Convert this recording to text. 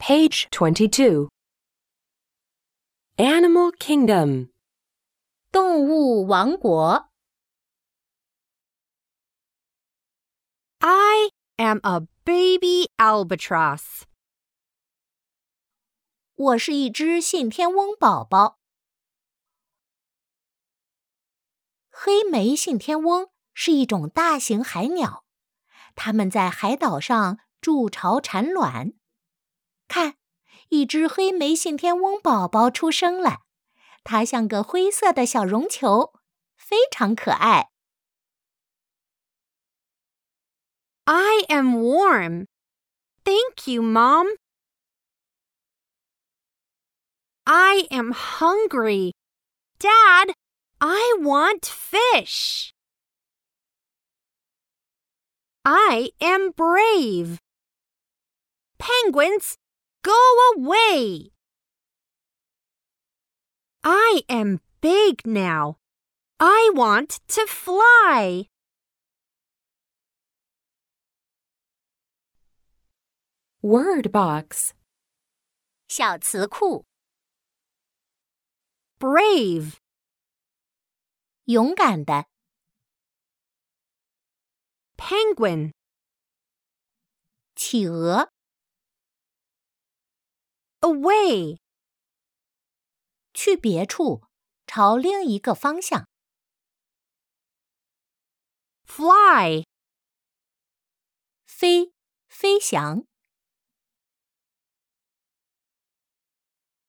Page 22. Animal Kingdom. 动物王国。 I am a baby albatross. 我是一只信天翁宝宝。黑莓信天翁是一种大型海鸟，它们在海岛上筑巢产卵。看，一只黑莓信天翁宝宝出生了，它像个灰色的小绒球，非常可爱。 I am warm. Thank you, Mom. I am hungry. Dad, I want fish. I am brave. Penguins, go away. I am big now. I want to fly. Word box. 小词库： Brave, 勇敢的、 penguin, 企鹅、 away, 去别处，朝另一个方向。 fly, 飞，飞翔。